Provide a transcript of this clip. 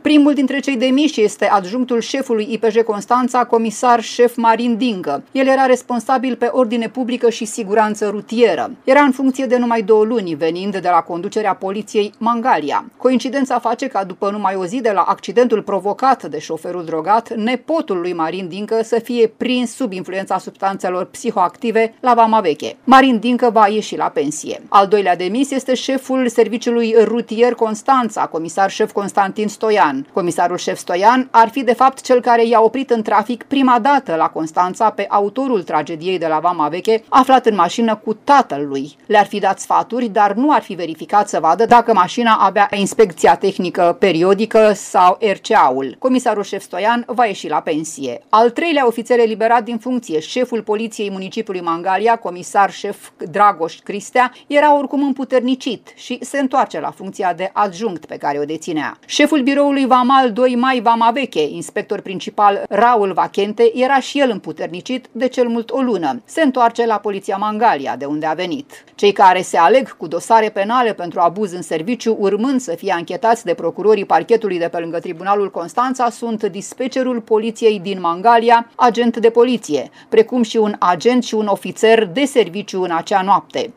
Primul dintre cei demiși este adjunctul șefului IPJ Constanța, comisar șef Marin Dingă. El era responsabil pe ordine publică și siguranță rutieră. Era în funcție de numai 2 luni, venind de la conducerea poliției Mangalia. Coincidența face ca după numai o zi de la accidentul provocat de șoferul drogat, nepotul lui Marin Dingă să fie prins sub influența substanțelor psihoactive la Vama Veche. Marin Dingă va ieși la pensie. Al doilea demis este șeful serviciului rutier Constanța, comisar șef Constantin Stoian. Comisarul șef Stoian ar fi de fapt cel care i-a oprit în trafic prima dată la Constanța pe autorul tragediei de la Vama Veche, aflat în mașină cu tatăl lui. Le-ar fi dat sfaturi, dar nu ar fi verificat să vadă dacă mașina avea inspecția tehnică periodică sau RCA-ul. Comisarul șef Stoian va ieși la pensie. Al treilea ofițer eliberat din funcție, șeful poliției municipiului Mangalia, comisar șef Dragoș Cristea, era oricum împuternicit și se întoarce la funcția de adjunct pe care o deținea. Șeful biroului Vamal 2 Mai Vama Veche, inspector principal Raul Vachente, era și el împuternicit de cel mult o lună. Se întoarce la poliția Mangalia, de unde a venit. Cei care se aleg cu dosare penale pentru abuz în serviciu, urmând să fie anchetați de procurorii parchetului de pe lângă Tribunalul Constanța, sunt dispecerul poliției din Mangalia, agent de poliție, precum și un agent și un ofițer de serviciu în acea noapte.